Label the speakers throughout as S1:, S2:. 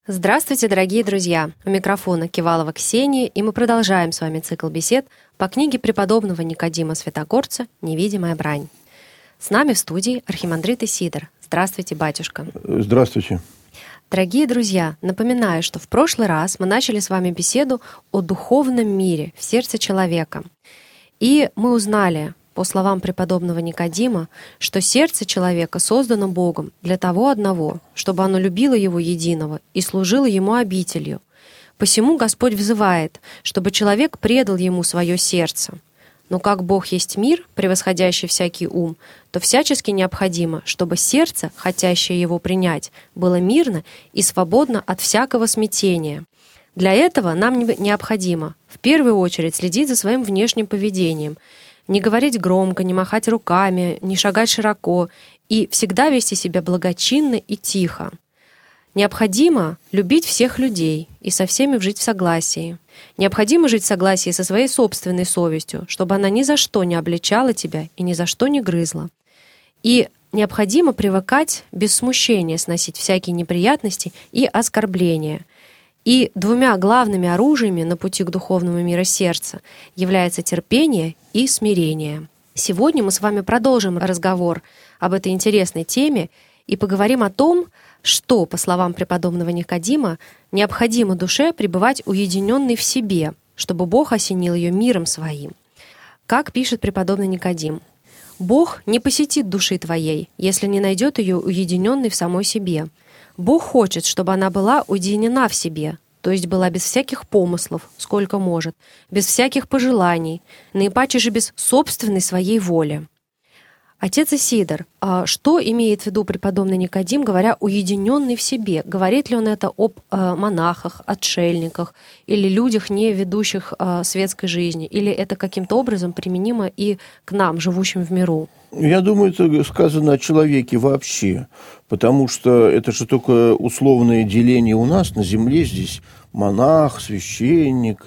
S1: Здравствуйте, дорогие друзья! У микрофона Кивалова Ксения, и мы продолжаем с вами цикл бесед по книге преподобного Никодима Святогорца «Невидимая брань». С нами в студии архимандрит Исидор. Здравствуйте, батюшка!
S2: Здравствуйте!
S1: Дорогие друзья, напоминаю, что в прошлый раз мы начали с вами беседу о духовном мире в сердце человека. И мы узнали, по словам преподобного Никодима, что сердце человека создано Богом для того одного, чтобы оно любило Его единого и служило Ему обителью. Посему Господь взывает, чтобы человек предал Ему свое сердце. Но как Бог есть мир, превосходящий всякий ум, то всячески необходимо, чтобы сердце, хотящее Его принять, было мирно и свободно от всякого смятения. Для этого нам необходимо в первую очередь следить за своим внешним поведением, не говорить громко, не махать руками, не шагать широко и всегда вести себя благочинно и тихо. Необходимо любить всех людей и со всеми жить в согласии. Необходимо жить в согласии со своей собственной совестью, чтобы она ни за что не обличала тебя и ни за что не грызла. И необходимо привыкать без смущения сносить всякие неприятности и оскорбления. И двумя главными оружиями на пути к духовному миру сердца является терпение и смирение. Сегодня мы с вами продолжим разговор об этой интересной теме и поговорим о том, что, по словам преподобного Никодима, необходимо душе пребывать уединенной в себе, чтобы Бог осенил ее миром своим. Как пишет преподобный Никодим: «Бог не посетит души твоей, если не найдет ее уединенной в самой себе. Бог хочет, чтобы она была уединена в себе, то есть была без всяких помыслов, сколько может, без всяких пожеланий, наипаче же без собственной своей воли». Отец Исидор, что имеет в виду преподобный Никодим, говоря «уединенный в себе»? Говорит ли он это об монахах, отшельниках или людях, не ведущих светской жизни? Или это каким-то образом применимо и к нам, живущим в миру?
S2: Я думаю, это сказано о человеке вообще, потому что это же только условное деление у нас на земле здесь. Монах, священник,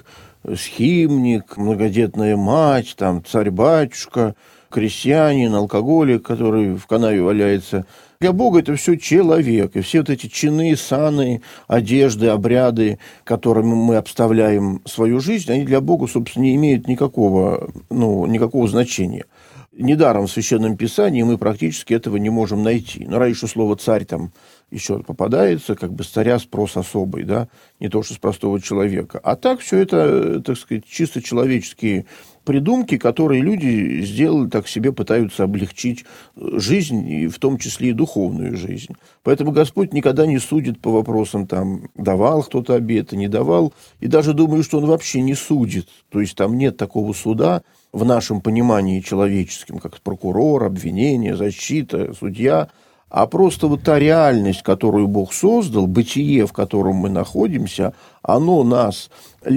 S2: схимник, многодетная мать, там, царь-батюшка, крестьянин, алкоголик, который в канаве валяется. Для Бога это все человек. И все вот эти чины, саны, одежды, обряды, которыми мы обставляем свою жизнь, они для Бога, собственно, не имеют никакого значения. Недаром в Священном Писании мы практически этого не можем найти. Но раньше слово «царь» там еще попадается, как бы с царя спрос особый, да, не то что с простого человека. А так все это, так сказать, чисто человеческие придумки, которые люди сделали, так себе пытаются облегчить жизнь, и в том числе и духовную жизнь. Поэтому Господь никогда не судит по вопросам, там, давал кто-то обеты, не давал. И даже думаю, что Он вообще не судит. То есть там нет такого суда в нашем понимании человеческом, как прокурор, обвинение, защита, судья. А просто вот та реальность, которую Бог создал, бытие, в котором мы находимся, оно нас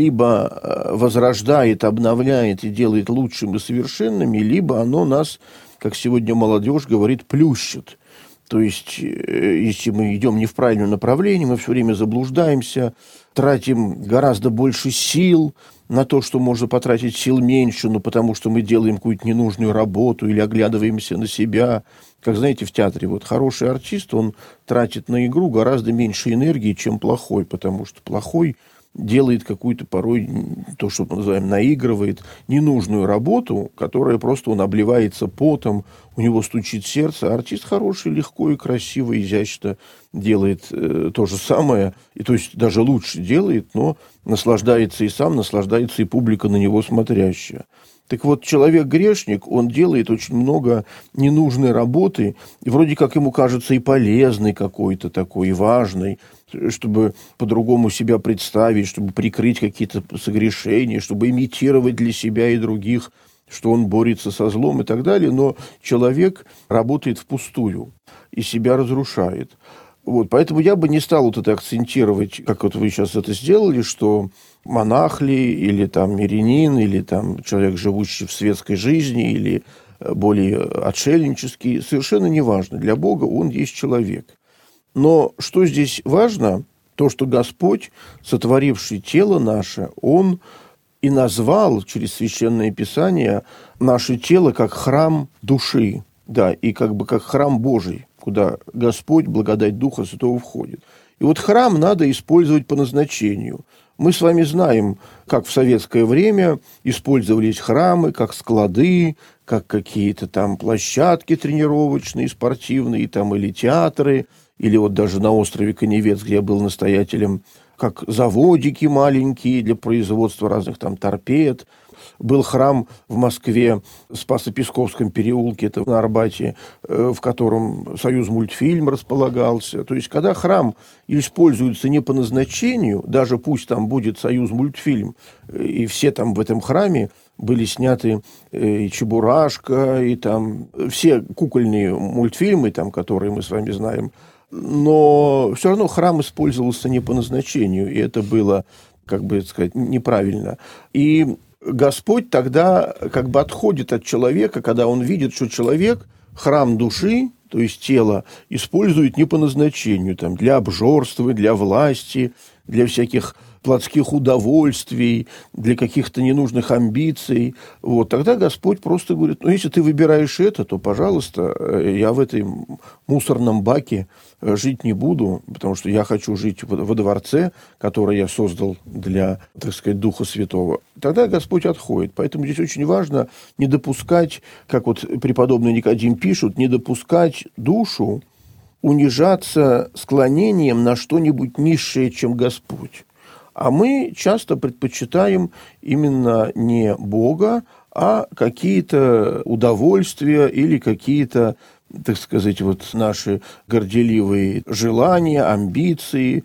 S2: либо возрождает, обновляет и делает лучшими и совершенными, либо оно нас, как сегодня молодежь говорит, плющит. То есть, если мы идем не в правильном направлении, мы все время заблуждаемся, тратим гораздо больше сил на то, что можно потратить сил меньше, потому что мы делаем какую-то ненужную работу или оглядываемся на себя. Как знаете, в театре вот хороший артист, он тратит на игру гораздо меньше энергии, чем плохой, потому что плохой делает какую-то порой, то, что мы называем, наигрывает ненужную работу, которая просто он обливается потом, у него стучит сердце, а артист хороший, легко и красиво, изящно делает то же самое, и то есть даже лучше делает, но наслаждается и сам, наслаждается и публика на него смотрящая. Так вот, человек-грешник, он делает очень много ненужной работы, и вроде как ему кажется и полезной какой-то такой, и важной, чтобы по-другому себя представить, чтобы прикрыть какие-то согрешения, чтобы имитировать для себя и других, что он борется со злом и так далее. Но человек работает впустую и себя разрушает. Вот, поэтому я бы не стал вот это акцентировать, как вот вы сейчас это сделали, что монах ли, или там мирянин, или там человек, живущий в светской жизни, или более отшельнический, совершенно не важно. Для Бога он есть человек. Но что здесь важно, то, что Господь, сотворивший тело наше, Он и назвал через Священное Писание наше тело как храм души, да, и как бы как храм Божий, куда Господь, благодать Духа Святого входит. И вот храм надо использовать по назначению. Мы с вами знаем, как в советское время использовались храмы, как склады, как какие-то там площадки тренировочные, спортивные, там, или театры, или вот даже на острове Каневец, где я был настоятелем, как заводики маленькие для производства разных там торпед. Был храм в Москве, в Спасо-Песковском переулке, это на Арбате, в котором Союзмультфильм располагался. То есть, когда храм используется не по назначению, даже пусть там будет Союзмультфильм, и все там в этом храме были сняты и Чебурашка, и там все кукольные мультфильмы, там, которые мы с вами знаем, но все равно храм использовался не по назначению, и это было, как бы сказать, неправильно. И Господь тогда как бы отходит от человека, когда он видит, что человек храм души, то есть тело, использует не по назначению, там, для обжорства, для власти, для всяких плотских удовольствий, для каких-то ненужных амбиций. Вот. Тогда Господь просто говорит, ну, если ты выбираешь это, то, пожалуйста, я в этом мусорном баке жить не буду, потому что я хочу жить во дворце, который я создал для, так сказать, Духа Святого. Тогда Господь отходит. Поэтому здесь очень важно не допускать, как вот преподобный Никодим пишут, не допускать душу унижаться склонением на что-нибудь низшее, чем Господь. А мы часто предпочитаем именно не Бога, а какие-то удовольствия или какие-то, так сказать, вот наши горделивые желания, амбиции.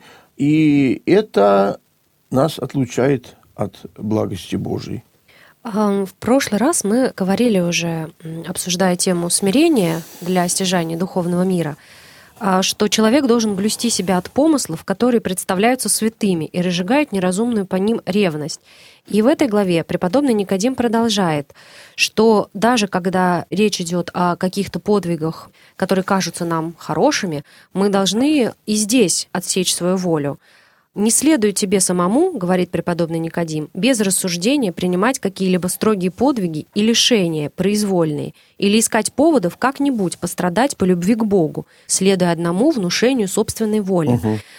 S2: И это нас отлучает от благости Божией.
S1: В прошлый раз мы говорили уже, обсуждая тему смирения для стяжания духовного мира, что человек должен блюсти себя от помыслов, которые представляются святыми и разжигают неразумную по ним ревность. И в этой главе преподобный Никодим продолжает, что даже когда речь идет о каких-то подвигах, которые кажутся нам хорошими, мы должны и здесь отсечь свою волю. «Не следует тебе самому, — говорит преподобный Никодим, — без рассуждения принимать какие-либо строгие подвиги и лишения, произвольные, или искать поводов как-нибудь пострадать по любви к Богу, следуя одному внушению собственной воли».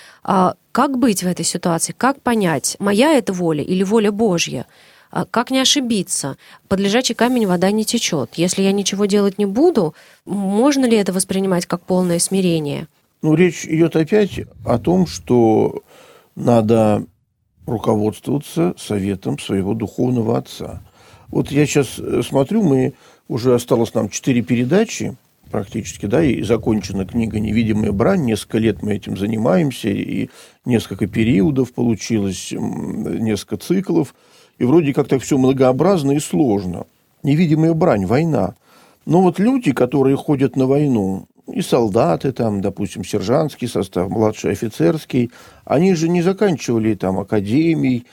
S1: Как быть в этой ситуации? Как понять, моя это воля или воля Божья? Как не ошибиться? Под лежачий камень вода не течет. Если я ничего делать не буду, можно ли это воспринимать как полное смирение?
S2: Речь идет опять о том, что надо руководствоваться советом своего духовного отца. Вот я сейчас смотрю, уже осталось нам 4 передачи практически, да, и закончена книга «Невидимая брань». Несколько лет мы этим занимаемся, и несколько периодов получилось, несколько циклов. И вроде как так все многообразно и сложно. Невидимая брань, война. Но вот люди, которые ходят на войну, и солдаты, там, допустим, сержантский состав, младший офицерский, они же не заканчивали там академий,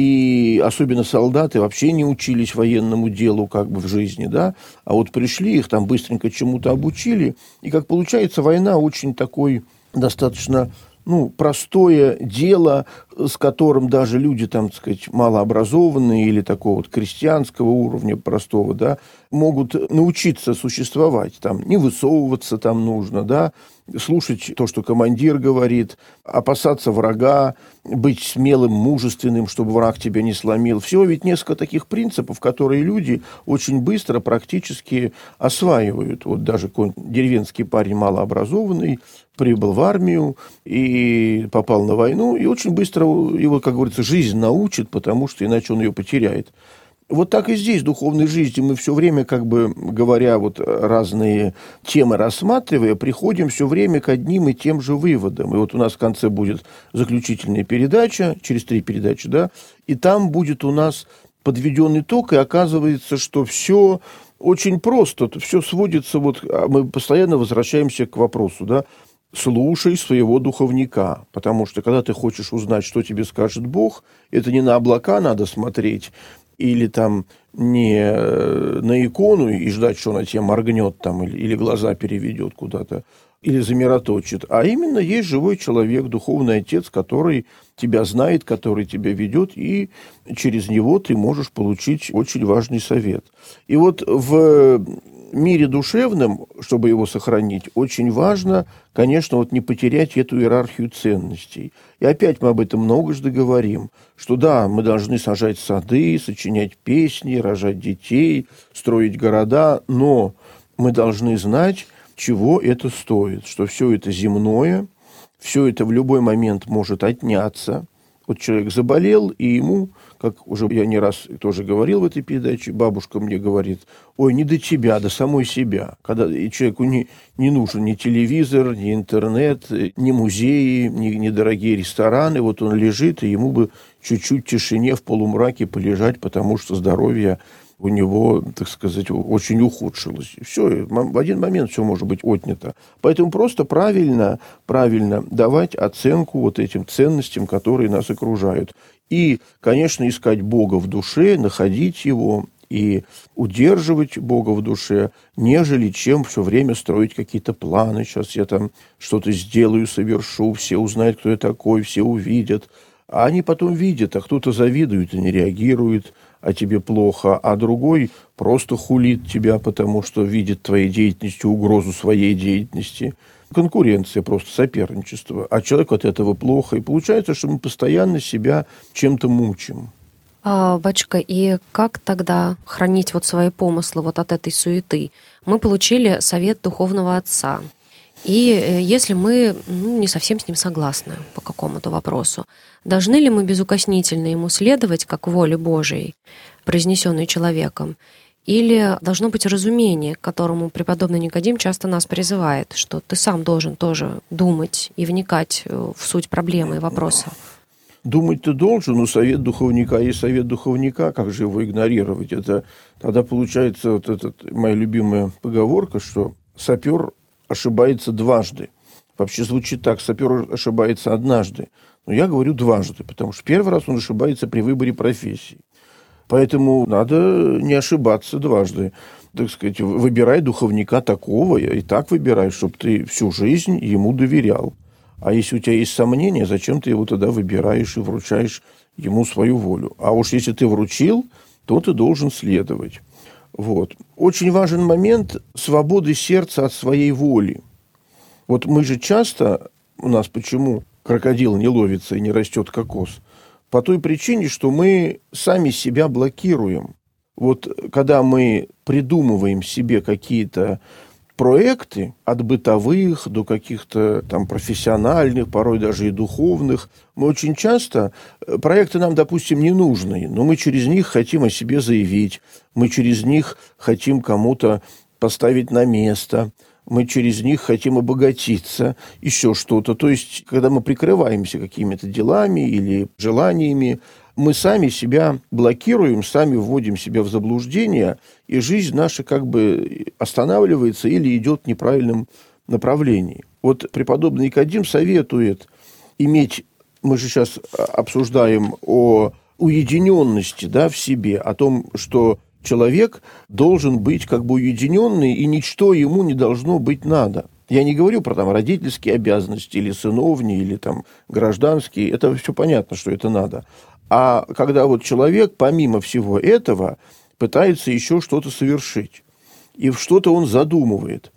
S2: и особенно солдаты вообще не учились военному делу как бы в жизни, да, а вот пришли, их там быстренько чему-то обучили, и, как получается, война очень такой достаточно простое дело, с которым даже люди, там, так сказать, малообразованные или такого вот крестьянского уровня простого, да, могут научиться существовать. Там, не высовываться там нужно, да, слушать то, что командир говорит, опасаться врага, быть смелым, мужественным, чтобы враг тебя не сломил. Всего ведь несколько таких принципов, которые люди очень быстро практически осваивают. Вот даже деревенский парень малообразованный прибыл в армию и попал на войну, и очень быстро его, как говорится, жизнь научит, потому что иначе он ее потеряет. Вот так и здесь, в духовной жизни, мы все время, как бы говоря, вот разные темы рассматривая, приходим все время к одним и тем же выводам. И вот у нас в конце будет заключительная передача, через 3 передачи, да, и там будет у нас подведен итог, и оказывается, что все очень просто, все сводится, вот мы постоянно возвращаемся к вопросу, да, слушай своего духовника, потому что когда ты хочешь узнать, что тебе скажет Бог, это не на облака надо смотреть, или там не на икону и ждать, что она тебе моргнет там, или глаза переведет куда-то, или замироточит, а именно есть живой человек, духовный отец, который тебя знает, который тебя ведет, и через него ты можешь получить очень важный совет. И вот в в мире душевном, чтобы его сохранить, очень важно, конечно, вот не потерять эту иерархию ценностей. И опять мы об этом многожды говорим, что да, мы должны сажать сады, сочинять песни, рожать детей, строить города, но мы должны знать, чего это стоит, что все это земное, все это в любой момент может отняться. Вот человек заболел, и ему, как уже я не раз тоже говорил в этой передаче, бабушка мне говорит: ой, не до тебя, до самой себя. Когда и человеку не нужен ни телевизор, ни интернет, ни музеи, ни дорогие рестораны. Вот он лежит, и ему бы чуть-чуть в тишине, в полумраке полежать, потому что здоровье у него, так сказать, очень ухудшилось. Все, в один момент все может быть отнято. Поэтому просто правильно давать оценку вот этим ценностям, которые нас окружают. И, конечно, искать Бога в душе, находить Его и удерживать Бога в душе, нежели чем все время строить какие-то планы. Сейчас я там что-то сделаю, совершу, все узнают, кто я такой, все увидят. А они потом видят, а кто-то завидует и не реагирует, а тебе плохо, а другой просто хулит тебя, потому что видит в твоей деятельности угрозу своей деятельности. Конкуренция, просто соперничество. А человеку от этого плохо. И получается, что мы постоянно себя чем-то мучим.
S1: Батюшка, и как тогда хранить вот свои помыслы вот от этой суеты? Мы получили совет духовного отца. И если мы не совсем с ним согласны по какому-то вопросу, должны ли мы безукоснительно ему следовать, как воле Божией, произнесенной человеком, или должно быть разумение, к которому преподобный Никодим часто нас призывает, что ты сам должен тоже думать и вникать в суть проблемы и вопроса?
S2: Думать ты должен, но совет духовника есть совет духовника, как же его игнорировать? Это тогда получается вот эта моя любимая поговорка, что сапер ошибается дважды. Вообще звучит так: сапер ошибается однажды. Но я говорю дважды, потому что первый раз он ошибается при выборе профессии. Поэтому надо не ошибаться дважды. Так сказать, выбирай духовника такого, и так выбирай, чтобы ты всю жизнь ему доверял. А если у тебя есть сомнения, зачем ты его тогда выбираешь и вручаешь ему свою волю? А уж если ты вручил, то ты должен следовать. Вот. Очень важен момент свободы сердца от своей воли. Вот мы же часто, у нас почему крокодил не ловится и не растет кокос? По той причине, что мы сами себя блокируем. Вот когда мы придумываем себе какие-то проекты, от бытовых до каких-то там профессиональных, порой даже и духовных, мы очень часто, проекты нам, допустим, не нужны, но мы через них хотим о себе заявить, мы через них хотим кому-то поставить на место, мы через них хотим обогатиться, еще что-то. То есть, когда мы прикрываемся какими-то делами или желаниями, мы сами себя блокируем, сами вводим себя в заблуждение, и жизнь наша как бы останавливается или идет в неправильном направлении. Вот преподобный Никодим советует иметь, мы же сейчас обсуждаем о уединенности, да, в себе, о том, что человек должен быть как бы уединенный, и ничто ему не должно быть надо. Я не говорю про там родительские обязанности, или сыновние, или там гражданские. Это все понятно, что это надо. А когда вот человек, помимо всего этого, пытается еще что-то совершить, и в что-то он задумывает,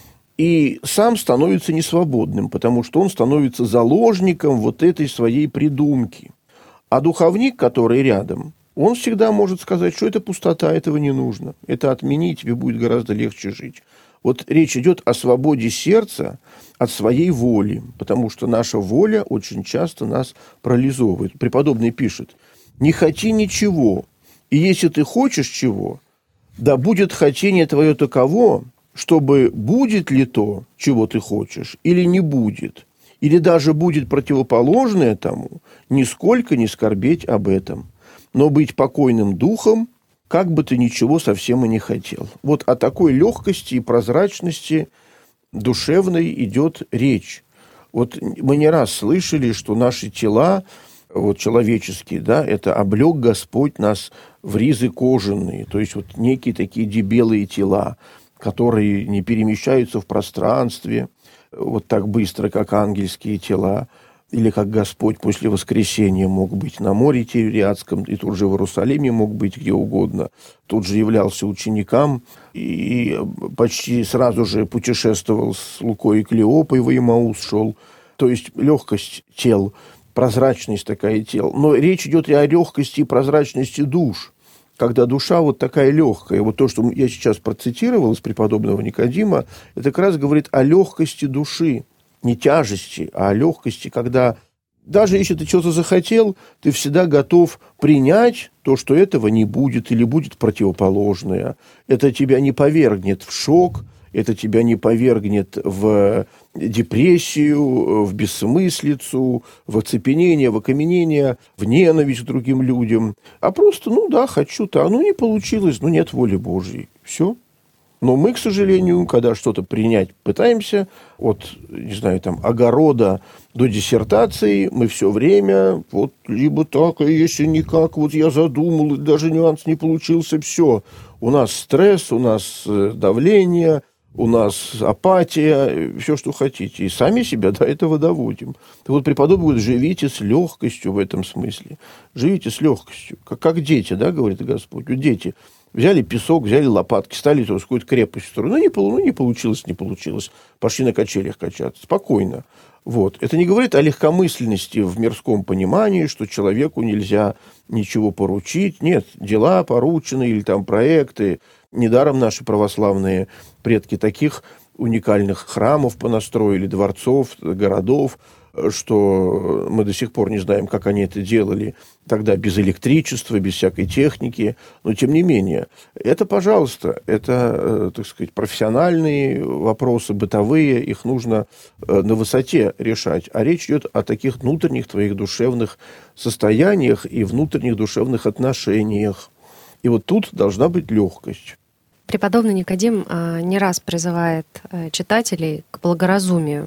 S2: и сам становится несвободным, потому что он становится заложником вот этой своей придумки. А духовник, который рядом, он всегда может сказать, что это пустота, этого не нужно. Это отмени, и тебе будет гораздо легче жить. Вот речь идет о свободе сердца от своей воли, потому что наша воля очень часто нас парализовывает. Преподобный пишет: «Не хоти ничего, и если ты хочешь чего, да будет хотение твое таково, чтобы будет ли то, чего ты хочешь, или не будет, или даже будет противоположное тому, нисколько не скорбеть об этом, но быть покойным духом, как бы ты ничего совсем и не хотел». Вот о такой легкости и прозрачности душевной идет речь. Вот мы не раз слышали, что наши тела, вот человеческие, да, это облег Господь нас в ризы кожаные, то есть вот некие такие дебелые тела, которые не перемещаются в пространстве вот так быстро, как ангельские тела. или как Господь после воскресения мог быть на море Тивериадском, и тут же в Иерусалиме мог быть где угодно. Тут же являлся ученикам и почти сразу же путешествовал с Лукой и Клеопой, в Емаус шел. То есть легкость тел, прозрачность такая тел. Но речь идет и о легкости и прозрачности душ. Когда душа вот такая легкая. Вот то, что я сейчас процитировал из преподобного Никодима, это как раз говорит о легкости души. Не тяжести, а о легкости, когда даже если ты что-то захотел, ты всегда готов принять то, что этого не будет или будет противоположное. Это тебя не повергнет в шок, это тебя не повергнет в депрессию, в бессмыслицу, в оцепенение, в окаменение, в ненависть к другим людям. А просто, хочу-то, не получилось, нет воли Божьей. Все. Но мы, к сожалению, когда что-то принять пытаемся, от, огорода до диссертации, мы все время, либо так, а если никак, я задумал, даже нюанс не получился, все. У нас стресс, у нас давление, у нас апатия, все, что хотите. И сами себя до этого доводим. Так преподобный говорит, живите с легкостью в этом смысле. Живите с легкостью. Как дети, говорит Господь. Дети взяли песок, взяли лопатки, стали какую-то крепость строить. Не получилось. Пошли на качелях качаться. Спокойно. Это не говорит о легкомысленности в мирском понимании, что человеку нельзя ничего поручить. Нет, дела поручены или проекты. Недаром наши православные предки таких уникальных храмов понастроили, дворцов, городов, что мы до сих пор не знаем, как они это делали тогда без электричества, без всякой техники. Но, тем не менее, это, пожалуйста, это, профессиональные вопросы, бытовые, их нужно на высоте решать. А речь идет о таких внутренних твоих душевных состояниях и внутренних душевных отношениях. И тут должна быть легкость.
S1: Преподобный Никодим не раз призывает читателей к благоразумию.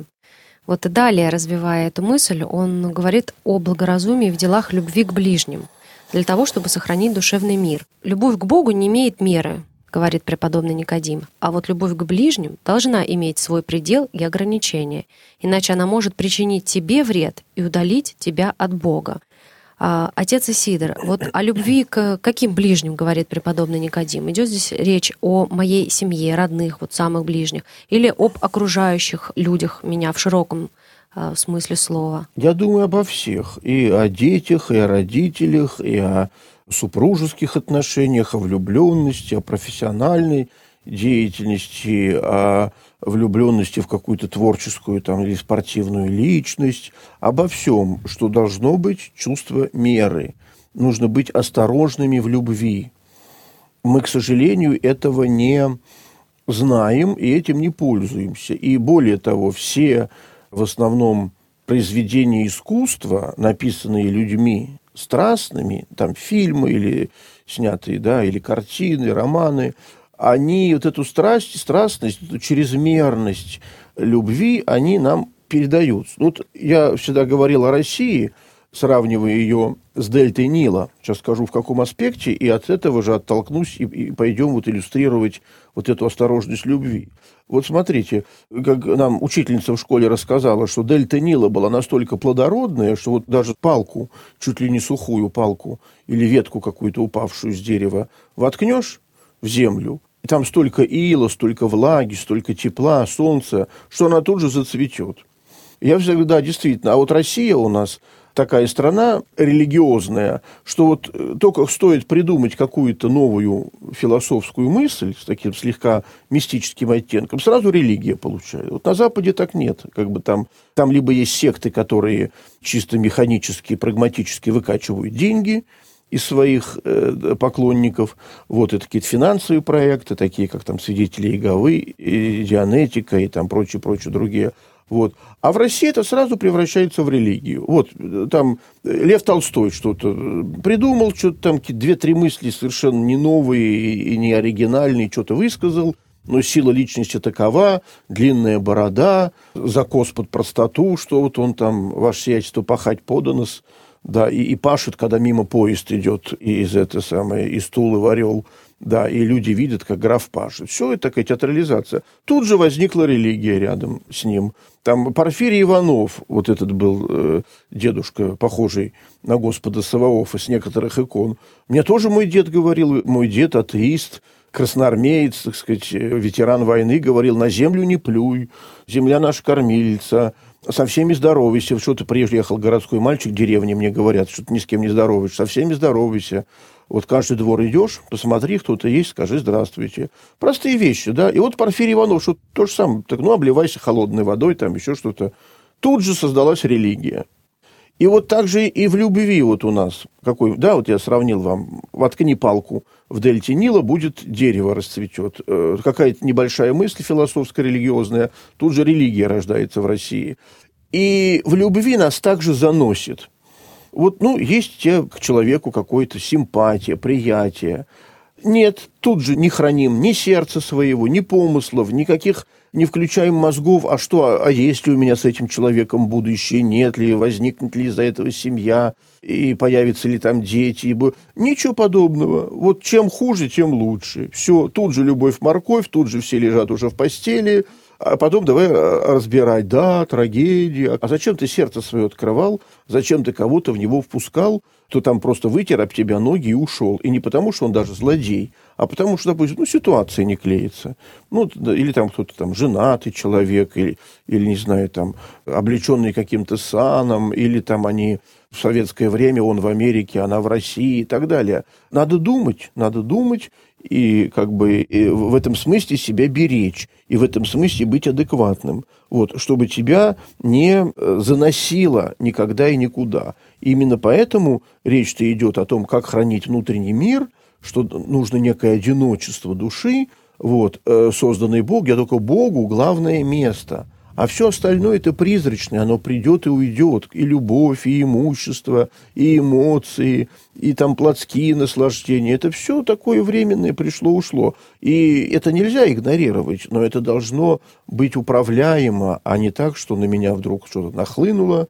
S1: И далее, развивая эту мысль, он говорит о благоразумии в делах любви к ближним, для того, чтобы сохранить душевный мир. «Любовь к Богу не имеет меры», — говорит преподобный Никодим, «а любовь к ближним должна иметь свой предел и ограничения, иначе она может причинить тебе вред и удалить тебя от Бога». Отец Исидор, о любви к каким ближним, говорит преподобный Никодим? Идет здесь речь о моей семье, родных, самых ближних, или об окружающих людях меня в широком смысле слова?
S2: Я думаю обо всех. И о детях, и о родителях, и о супружеских отношениях, о влюбленности, о профессиональной деятельности, о влюбленности в какую-то творческую или спортивную личность, обо всем, что должно быть чувство меры. Нужно быть осторожными в любви. Мы, к сожалению, этого не знаем и этим не пользуемся. И более того, все в основном произведения искусства, написанные людьми страстными, фильмы или снятые, или картины, романы, они эту страстность, эту чрезмерность любви, они нам передают. Я всегда говорил о России, сравнивая ее с дельтой Нила. Сейчас скажу, в каком аспекте, и от этого же оттолкнусь и пойдем иллюстрировать эту осторожность любви. Смотрите, как нам учительница в школе рассказала, что дельта Нила была настолько плодородная, что даже палку, чуть ли не сухую палку или ветку какую-то упавшую с дерева воткнешь в землю, и там столько ила, столько влаги, столько тепла, солнца, что она тут же зацветет. Я всегда, действительно, а Россия у нас такая страна религиозная, что только стоит придумать какую-то новую философскую мысль с таким слегка мистическим оттенком, сразу религия получает. На Западе так нет. Там либо есть секты, которые чисто механически, прагматически выкачивают деньги из своих поклонников. Это какие-то финансовые проекты, такие как «Свидетели Иеговы», и «Дианетика» и прочие другие. А в России это сразу превращается в религию. Там Лев Толстой что-то придумал, что-то 2-3 мысли совершенно не новые и не оригинальные, что-то высказал, но сила личности такова, длинная борода, закос под простоту, что он ваше сиятельство пахать подано, да, и пашет, когда мимо поезд идет из Тулы в Орел, да, и люди видят, как граф пашет. Все это такая театрализация. Тут же возникла религия рядом с ним. Там Порфирий Иванов, вот этот был дедушка, похожий на Господа Саваофа с некоторых икон. Мне тоже мой дед говорил, мой дед атеист, красноармеец, так сказать, ветеран войны, говорил: на землю не плюй, земля наша кормилица, со всеми здоровайся. Что-то приехал городской мальчик в деревне, мне говорят, что ты ни с кем не здороваешься, со всеми здоровайся. Вот каждый двор идешь, посмотри, кто-то есть, скажи здравствуйте. Простые вещи, да. И вот Порфирий Иванов, что то же самое, так, обливайся холодной водой, там еще что-то. Тут же создалась религия. И вот так же и в любви вот у нас. Вот я сравнил вам, воткни палку в дельте Нила, будет дерево расцветет. Какая-то небольшая мысль философская, религиозная, тут же религия рождается в России. И в любви нас также заносит. Вот, есть к человеку какая-то симпатия, приятие. Нет, тут же не храним ни сердца своего, ни помыслов, никаких не включаем мозгов, а есть ли у меня с этим человеком будущее, нет ли, возникнет ли из-за этого семья, и появятся ли там дети. Ничего подобного. Вот чем хуже, тем лучше. Все, тут же любовь-морковь, тут же все лежат уже в постели, а потом давай разбирать, да, трагедия. А зачем ты сердце свое открывал? Зачем ты кого-то в него впускал, кто там просто вытер об тебя ноги и ушел? И не потому, что он даже злодей, а потому что, допустим, ситуация не клеится. Или там кто-то там женатый человек, или не знаю, там, облеченный каким-то саном, или там они в советское время, он в Америке, она в России и так далее. Надо думать, и и в этом смысле себя беречь, и в этом смысле быть адекватным, чтобы тебя не заносило никогда и никуда. Именно поэтому речь-то идет о том, как хранить внутренний мир, что нужно некое одиночество души, созданный Бог, только Богу главное место. А все остальное это призрачное, оно придет и уйдет. И любовь, и имущество, и эмоции, и там плотские наслаждения. Это все такое временное пришло-ушло. И это нельзя игнорировать, но это должно быть управляемо, а не так, что на меня вдруг что-то нахлынуло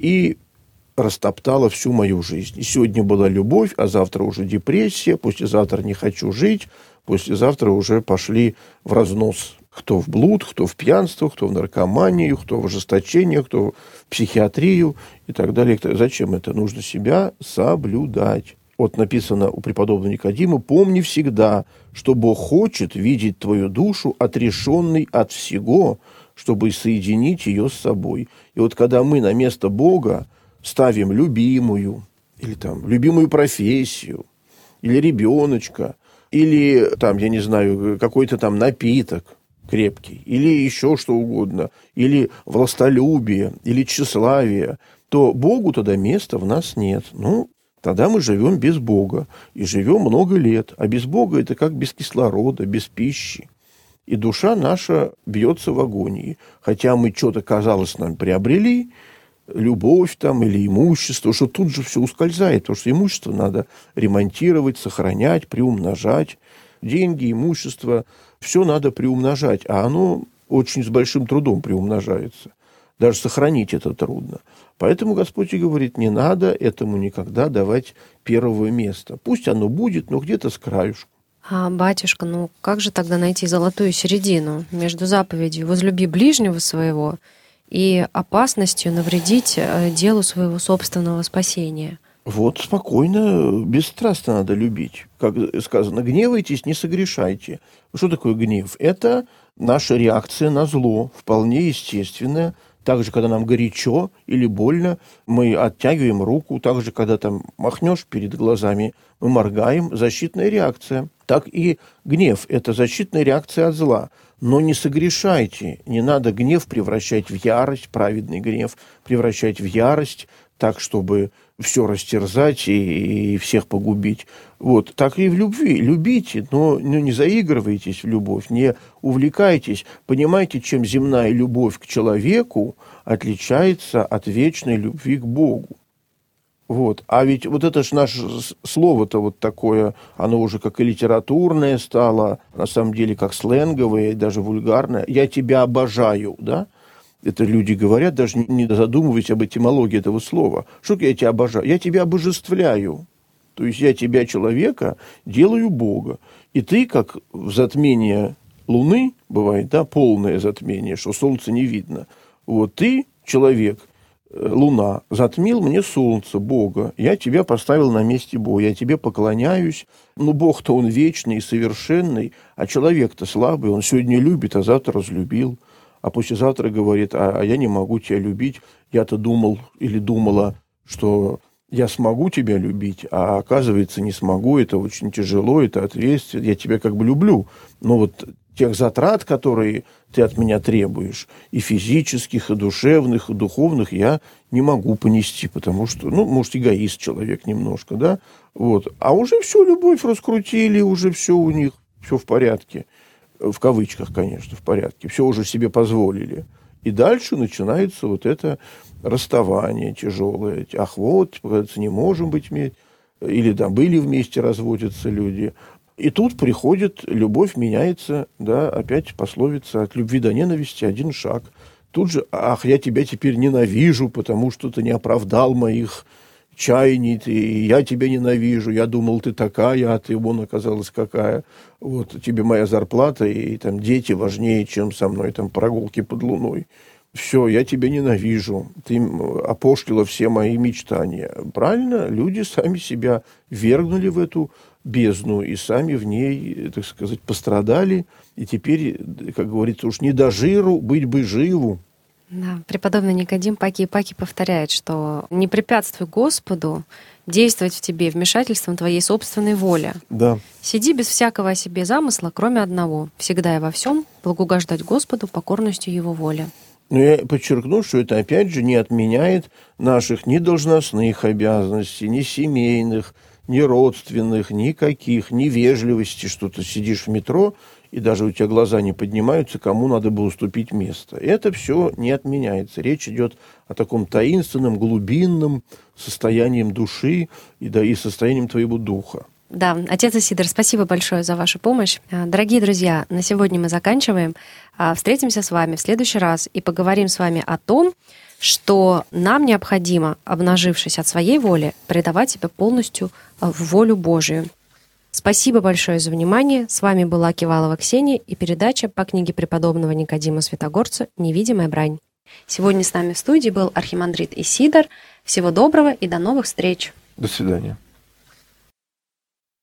S2: и растоптало всю мою жизнь. И сегодня была любовь, а завтра уже депрессия, послезавтра не хочу жить, послезавтра уже пошли в разнос. Кто в блуд, кто в пьянство, кто в наркоманию, кто в ожесточение, кто в психиатрию и так далее. Зачем это? Нужно себя соблюдать. Написано у преподобного Никодима: «Помни всегда, что Бог хочет видеть твою душу отрешенной от всего, чтобы соединить ее с собой». И когда мы на место Бога ставим любимую, или там любимую профессию, или ребеночка, или там, я не знаю, какой-то там напиток крепкий, или еще что угодно, или властолюбие, или тщеславие, то Богу тогда места в нас нет. Тогда мы живем без Бога, и живем много лет. А без Бога это как без кислорода, без пищи. И душа наша бьется в агонии. Хотя мы что-то, казалось, нам приобрели, любовь там или имущество, что тут же все ускользает, потому что имущество надо ремонтировать, сохранять, приумножать. Деньги, имущество, все надо приумножать, а оно очень с большим трудом приумножается. Даже сохранить это трудно. Поэтому Господь и говорит: не надо этому никогда давать первого места. Пусть оно будет, но где-то с краюшку.
S1: А, батюшка, как же тогда найти золотую середину между заповедью «возлюби ближнего своего» и опасностью навредить делу своего собственного спасения?
S2: Спокойно, бесстрастно надо любить. Как сказано, гневайтесь, не согрешайте. Что такое гнев? Это наша реакция на зло, вполне естественная. Также, когда нам горячо или больно, мы оттягиваем руку. Также, когда там махнешь перед глазами, мы моргаем. Защитная реакция. Так и гнев – это защитная реакция от зла. Но не согрешайте. Не надо гнев превращать в ярость, праведный гнев превращать в ярость, так, чтобы все растерзать и всех погубить. Так и в любви. Любите, но не заигрывайтесь в любовь, не увлекайтесь. Понимаете, чем земная любовь к человеку отличается от вечной любви к Богу. А ведь это ж наше слово-то такое, оно уже как и литературное стало, на самом деле как сленговое, и даже вульгарное. «Я тебя обожаю», да? Это люди говорят, даже не задумываясь об этимологии этого слова. Что я тебя обожаю? Я тебя обожествляю. То есть я тебя, человека, делаю Бога. И ты, как в затмении Луны, бывает, да, полное затмение, что солнце не видно. Вот ты, человек, Луна, затмил мне солнце, Бога. Я тебя поставил на месте Бога. Я тебе поклоняюсь. Ну, Бог-то он вечный и совершенный, а человек-то слабый. Он сегодня любит, а завтра разлюбил. А послезавтра говорит, а я не могу тебя любить. Я-то думал или думала, что я смогу тебя любить, а оказывается не смогу. Это очень тяжело, это ответственно. Я тебя как бы люблю. Но вот тех затрат, которые ты от меня требуешь, и физических, и душевных, и духовных, я не могу понести, потому что, ну, может, эгоист человек немножко, да, вот. А уже все, любовь раскрутили, уже все у них, все в порядке, в кавычках, конечно, в порядке, все уже себе позволили. И дальше начинается вот это расставание тяжелое. Ах, вот, не можем быть вместе, или да, были вместе, разводятся люди. И тут приходит, любовь меняется, да, опять пословица от любви до ненависти один шаг. Тут же, ах, я тебя теперь ненавижу, потому что ты не оправдал моих чаяний, я тебя ненавижу, я думал, ты такая, а ты вон оказалась какая. Вот тебе моя зарплата и там дети важнее, чем со мной там прогулки под луной. Все, я тебя ненавижу, ты опошлила все мои мечтания. Правильно? Люди сами себя ввергнули в эту бездну и сами в ней, так сказать, пострадали. И теперь, как говорится, уж не до жиру, быть бы живу.
S1: Да, преподобный Никодим Паки и Паки повторяет, что не препятствуй Господу действовать в тебе вмешательством твоей собственной воли.
S2: Да.
S1: Сиди без всякого о себе замысла, кроме одного. Всегда и во всем благоугождать Господу покорностью Его воле.
S2: Но я подчеркну, что это, опять же, не отменяет наших ни должностных обязанностей, ни семейных, ни родственных, никаких, ни вежливости, что ты сидишь в метро, и даже у тебя глаза не поднимаются, кому надо было уступить место. Это все не отменяется. Речь идет о таком таинственном, глубинном состоянии души и состоянием твоего духа.
S1: Да, отец Исидор, спасибо большое за вашу помощь. Дорогие друзья, на сегодня мы заканчиваем. Встретимся с вами в следующий раз и поговорим с вами о том, что нам необходимо, обнажившись от своей воли, предавать себя полностью в волю Божию. Спасибо большое за внимание. С вами была Кивалова Ксения и передача по книге преподобного Никодима Святогорца «Невидимая брань». Сегодня с нами в студии был архимандрит Исидор. Всего доброго и до новых встреч.
S2: До свидания.